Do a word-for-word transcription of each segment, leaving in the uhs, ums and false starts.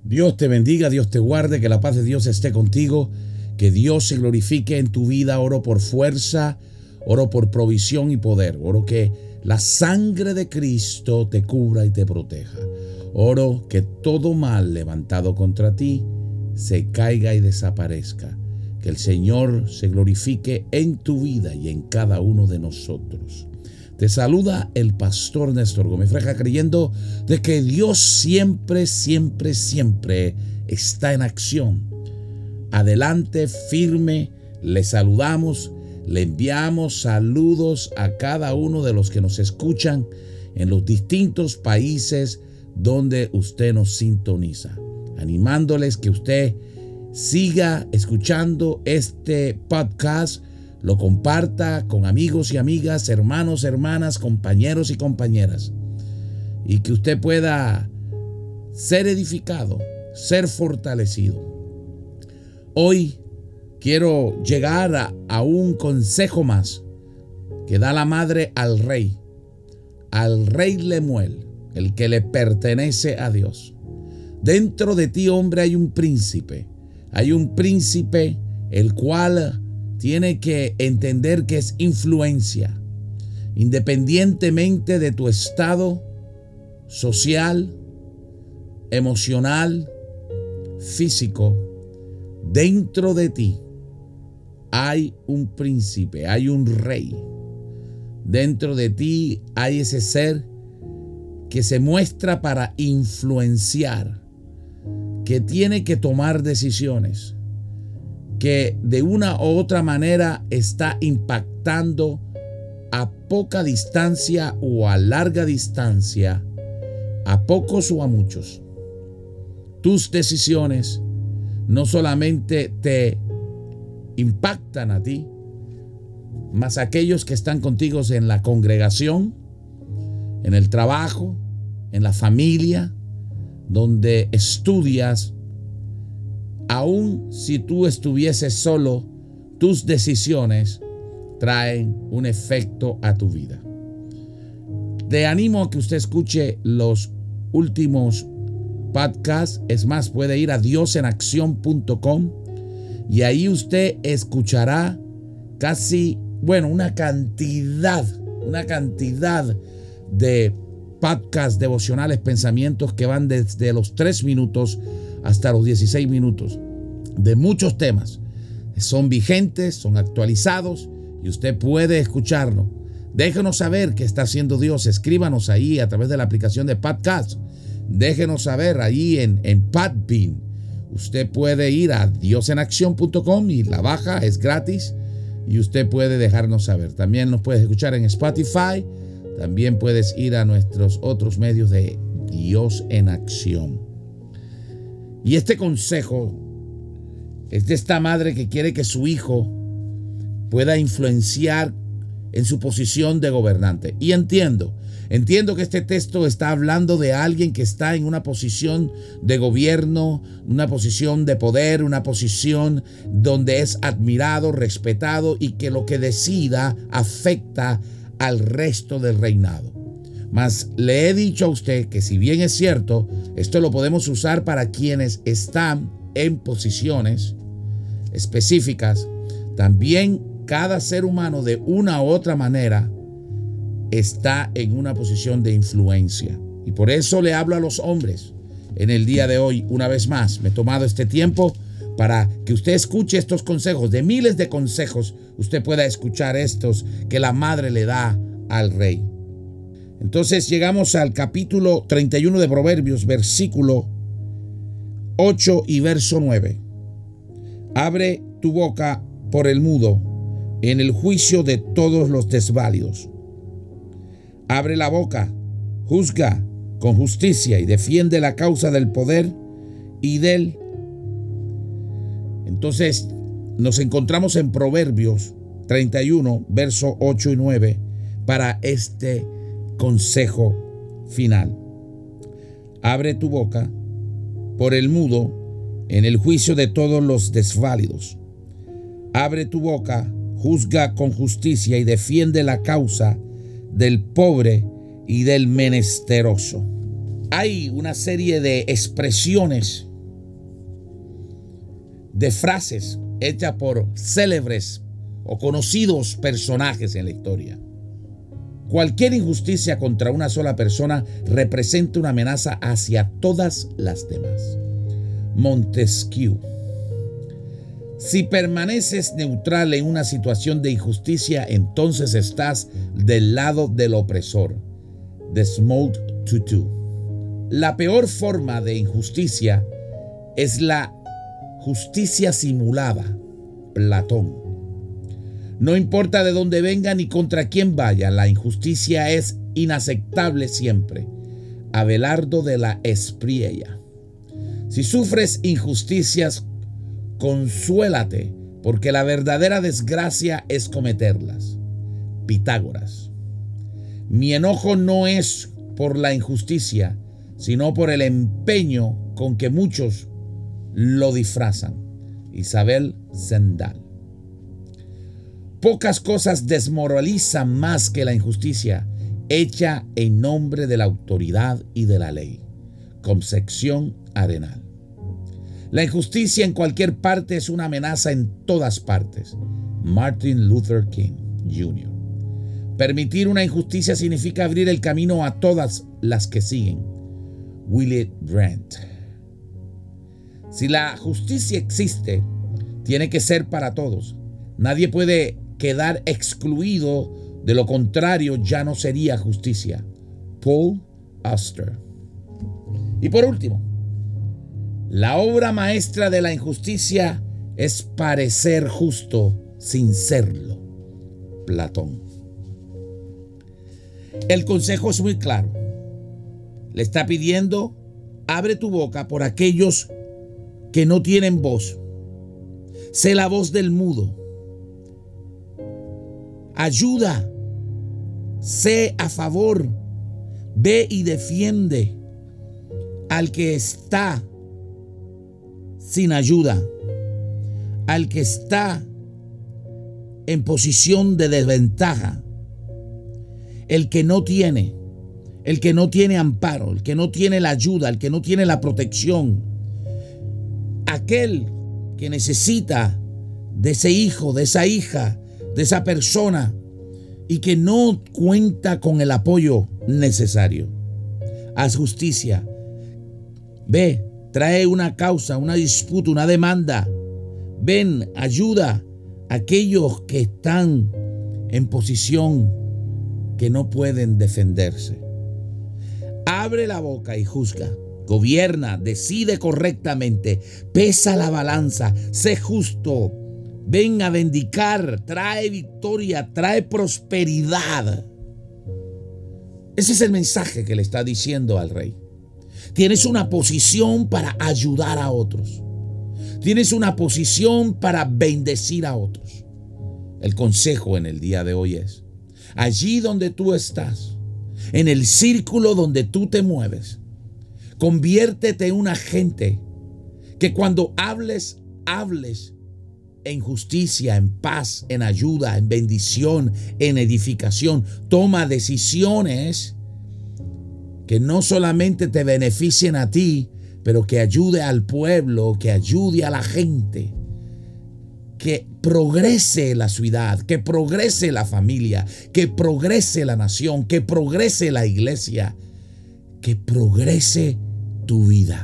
Dios te bendiga, Dios te guarde, que la paz de Dios esté contigo, que Dios se glorifique en tu vida. Oro por fuerza, oro por provisión y poder. Oro que la sangre de Cristo te cubra y te proteja. Oro que todo mal levantado contra ti se caiga y desaparezca. Que el Señor se glorifique en tu vida y en cada uno de nosotros. Te saluda el pastor Néstor Gómez Frejá, creyendo de que Dios siempre, siempre, siempre está en acción. Adelante, firme, le saludamos, le enviamos saludos a cada uno de los que nos escuchan en los distintos países donde usted nos sintoniza, animándoles que usted siga escuchando este podcast, lo comparta con amigos y amigas, hermanos, hermanas, compañeros y compañeras, y que usted pueda ser edificado, ser fortalecido. Hoy quiero llegar a, a un consejo más que da la madre al rey, al rey Lemuel, el que le pertenece a Dios. Dentro de ti, hombre, hay un príncipe. Hay un príncipe el cual tiene que entender que es influencia. Independientemente de tu estado social, emocional, físico, dentro de ti hay un príncipe, hay un rey. Dentro de ti hay ese ser que se muestra para influenciar, que tiene que tomar decisiones, que de una u otra manera está impactando a poca distancia o a larga distancia, a pocos o a muchos. Tus decisiones no solamente te impactan a ti, mas a aquellos que están contigo en la congregación, en el trabajo, en la familia, donde estudias. Aun si tú estuvieses solo, tus decisiones traen un efecto a tu vida. Te animo a que usted escuche los últimos podcasts. Es más, puede ir a dios en acción punto com y ahí usted escuchará casi, bueno, una cantidad, una cantidad de podcasts devocionales, pensamientos que van desde los tres minutos hasta los dieciséis minutos, de muchos temas. Son vigentes, son actualizados y usted puede escucharlo. Déjenos saber qué está haciendo Dios. Escríbanos ahí a través de la aplicación de podcast. Déjenos saber ahí en, en Podbean. Usted puede ir a dios en acción punto com y la baja, es gratis, y usted puede dejarnos saber. También nos puedes escuchar en Spotify. También puedes ir a nuestros otros medios de Dios en Acción. Y este consejo es de esta madre que quiere que su hijo pueda influenciar en su posición de gobernante. Y entiendo, entiendo que este texto está hablando de alguien que está en una posición de gobierno, una posición de poder, una posición donde es admirado, respetado y que lo que decida afecta al resto del reinado. Mas le he dicho a usted que si bien es cierto, esto lo podemos usar para quienes están en posiciones específicas, también cada ser humano de una u otra manera está en una posición de influencia. Y por eso le hablo a los hombres en el día de hoy. Una vez más, me he tomado este tiempo para que usted escuche estos consejos. De miles de consejos, usted pueda escuchar estos que la madre le da al rey. Entonces llegamos al capítulo treinta y uno de Proverbios, versículo ocho y verso nueve. Abre tu boca por el mudo en el juicio de todos los desválidos. Abre la boca, juzga con justicia y defiende la causa del poder y del... Entonces nos encontramos en Proverbios treinta y uno, verso ocho y nueve para este consejo final. Abre tu boca por el mudo en el juicio de todos los desválidos. Abre tu boca, juzga con justicia y defiende la causa del pobre y del menesteroso. Hay una serie de expresiones de frases hechas por célebres o conocidos personajes en la historia. Cualquier injusticia contra una sola persona representa una amenaza hacia todas las demás. Montesquieu. Si permaneces neutral en una situación de injusticia, entonces estás del lado del opresor. Desmond Tutu. La peor forma de injusticia es la justicia simulada. Platón. No importa de dónde venga ni contra quién vaya, la injusticia es inaceptable siempre. Abelardo de la Espriella. Si sufres injusticias, consuélate, porque la verdadera desgracia es cometerlas. Pitágoras. Mi enojo no es por la injusticia, sino por el empeño con que muchos lo disfrazan. Isabel Zendal. Pocas cosas desmoralizan más que la injusticia hecha en nombre de la autoridad y de la ley. Concepción Arenal. La injusticia en cualquier parte es una amenaza en todas partes. Martin Luther King junior Permitir una injusticia significa abrir el camino a todas las que siguen. Willie Brandt. Si la justicia existe, tiene que ser para todos. Nadie puede quedar excluido, de lo contrario ya no sería justicia. Paul Auster. Y por último, la obra maestra de la injusticia es parecer justo sin serlo. Platón. El consejo es muy claro. Le está pidiendo, abre tu boca por aquellos que no tienen voz. Sé la voz del mudo. Ayuda. Sé a favor. Ve y defiende al que está sin ayuda, al que está en posición de desventaja, el que no tiene, el que no tiene amparo, el que no tiene la ayuda, el que no tiene la protección, aquel que necesita de ese hijo, de esa hija, de esa persona y que no cuenta con el apoyo necesario. Haz justicia. Ve, trae una causa, una disputa, una demanda. Ven, ayuda a aquellos que están en posición que no pueden defenderse. Abre la boca y juzga. Gobierna, decide correctamente, pesa la balanza, sé justo. Ven a vindicar, trae victoria, trae prosperidad. Ese es el mensaje que le está diciendo al rey. Tienes una posición para ayudar a otros. Tienes una posición para bendecir a otros. El consejo en el día de hoy es, allí donde tú estás, en el círculo donde tú te mueves, conviértete en un agente que cuando hables, hables en justicia, en paz, en ayuda, en bendición, en edificación. Toma decisiones que no solamente te beneficien a ti, pero que ayude al pueblo, que ayude a la gente, que progrese la ciudad, que progrese la familia, que progrese la nación, que progrese la iglesia, que progrese tu vida.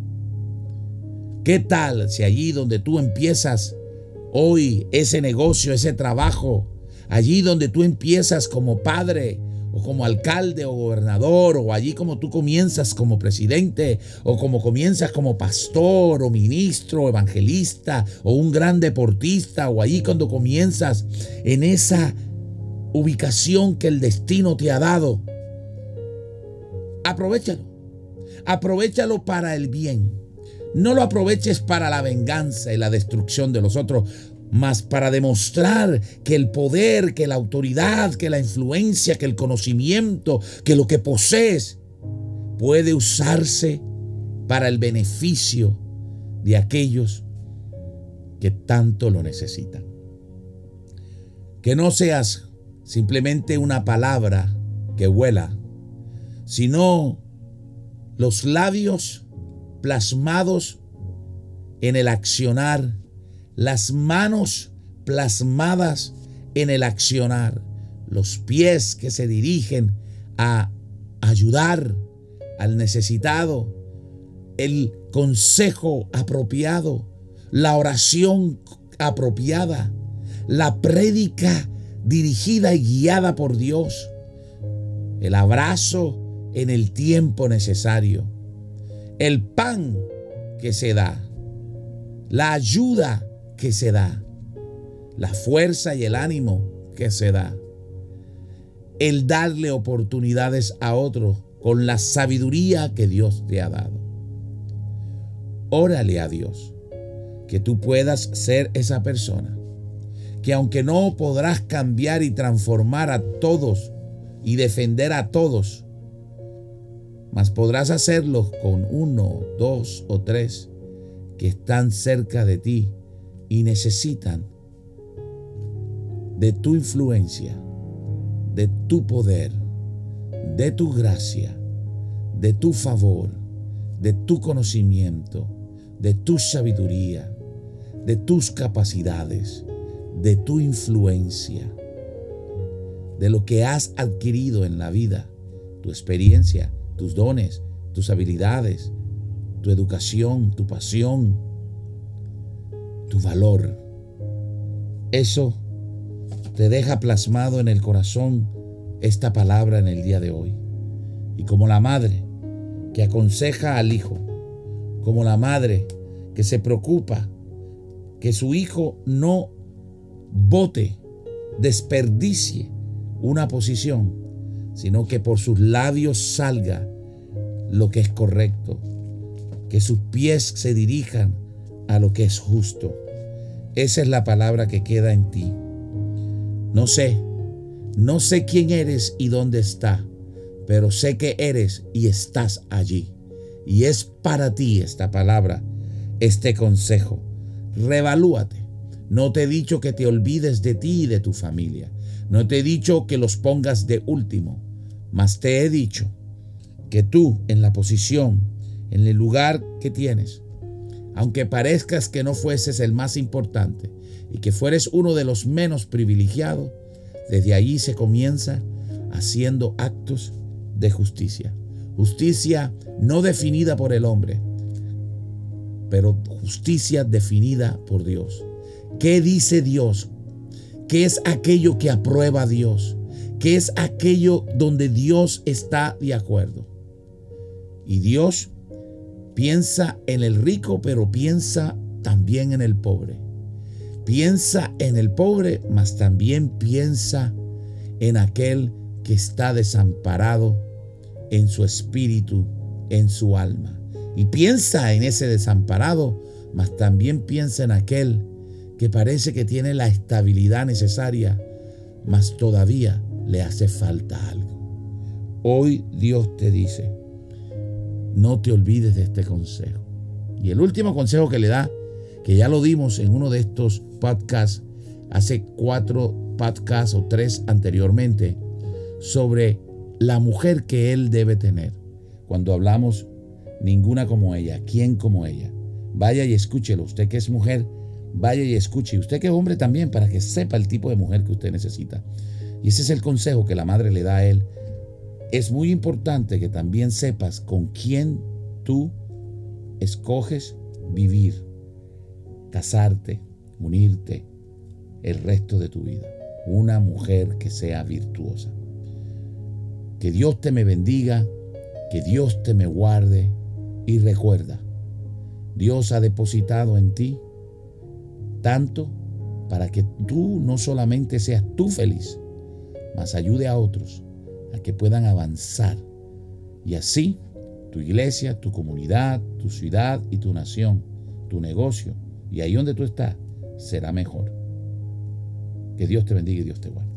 ¿Qué tal si allí donde tú empiezas hoy ese negocio, ese trabajo, allí donde tú empiezas como padre o como alcalde o gobernador, o allí como tú comienzas como presidente, o como comienzas como pastor o ministro, evangelista, o un gran deportista, o allí cuando comienzas en esa ubicación que el destino te ha dado? Aprovéchalo, aprovéchalo para el bien. No lo aproveches para la venganza y la destrucción de los otros, mas para demostrar que el poder, que la autoridad, que la influencia, que el conocimiento, que lo que posees puede usarse para el beneficio de aquellos que tanto lo necesitan. Que no seas simplemente una palabra que vuela, sino los labios plasmados en el accionar, las manos plasmadas en el accionar, los pies que se dirigen a ayudar al necesitado, el consejo apropiado, la oración apropiada, la prédica dirigida y guiada por Dios, el abrazo en el tiempo necesario, el pan que se da, la ayuda que se da, la fuerza y el ánimo que se da, el darle oportunidades a otros con la sabiduría que Dios te ha dado. Órale a Dios que tú puedas ser esa persona que, aunque no podrás cambiar y transformar a todos y defender a todos, mas podrás hacerlo con uno, dos o tres que están cerca de ti y necesitan de tu influencia, de tu poder, de tu gracia, de tu favor, de tu conocimiento, de tu sabiduría, de tus capacidades, de tu influencia, de lo que has adquirido en la vida, tu experiencia, tus dones, tus habilidades, tu educación, tu pasión, tu valor. Eso te deja plasmado en el corazón esta palabra en el día de hoy. Y como la madre que aconseja al hijo, como la madre que se preocupa que su hijo no bote, desperdicie una posición, sino que por sus labios salga lo que es correcto, que sus pies se dirijan a lo que es justo. Esa es la palabra que queda en ti. No sé, no sé quién eres y dónde está, pero sé que eres y estás allí. Y es para ti esta palabra, este consejo. Revalúate. No te he dicho que te olvides de ti y de tu familia. No te he dicho que los pongas de último, mas te he dicho que tú, en la posición, en el lugar que tienes, aunque parezcas que no fueses el más importante y que fueres uno de los menos privilegiados, desde ahí se comienza haciendo actos de justicia. Justicia no definida por el hombre, pero justicia definida por Dios. ¿Qué dice Dios? ¿Qué es aquello que aprueba Dios? ¿Qué es aquello donde Dios está de acuerdo? Y Dios piensa en el rico, pero piensa también en el pobre. Piensa en el pobre, mas también piensa en aquel que está desamparado en su espíritu, en su alma. Y piensa en ese desamparado, mas también piensa en aquel que parece que tiene la estabilidad necesaria, mas todavía le hace falta algo. Hoy Dios te dice, no te olvides de este consejo. Y el último consejo que le da, que ya lo dimos en uno de estos podcasts, hace cuatro podcasts o tres anteriormente, sobre la mujer que él debe tener. Cuando hablamos, ninguna como ella, ¿quién como ella? Vaya y escúchelo. Usted que es mujer, vaya y escuche. Y usted que es hombre también, para que sepa el tipo de mujer que usted necesita. Y ese es el consejo que la madre le da a él. Es muy importante que también sepas con quién tú escoges vivir, casarte, unirte el resto de tu vida. Una mujer que sea virtuosa. Que Dios te me bendiga, que Dios te me guarde y recuerda, Dios ha depositado en ti tanto para que tú no solamente seas tú feliz, mas ayude a otros a que puedan avanzar y así tu iglesia, tu comunidad, tu ciudad y tu nación, tu negocio y ahí donde tú estás será mejor. Que Dios te bendiga y Dios te guarde.